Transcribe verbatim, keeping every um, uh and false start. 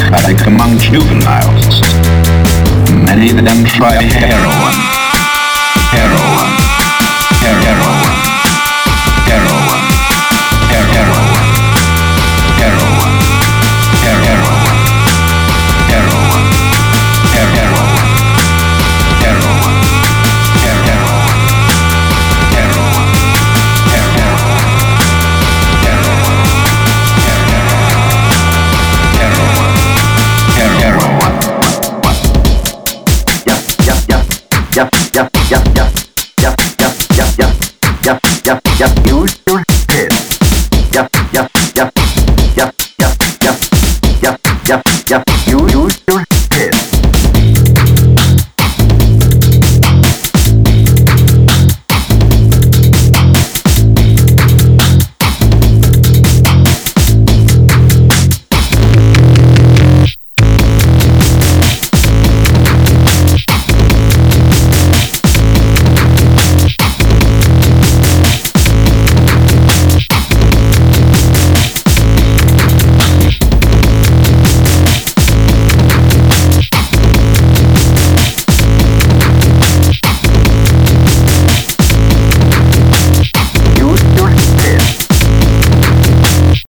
democratic among juveniles. Many of them try heroin, heroin, her- heroin, heroin, her- heroin, heroin, her- heroin, heroin, her- heroin, heroin, her- heroin, heroin, her- heroin, heroin, heroin, her- heroin. Yep, yep, yep, yep, yep, yep, yep, yep, yep, yep, yep, use your head. Yep, yep, yep, yep, yep, yep, yep, yep, yep,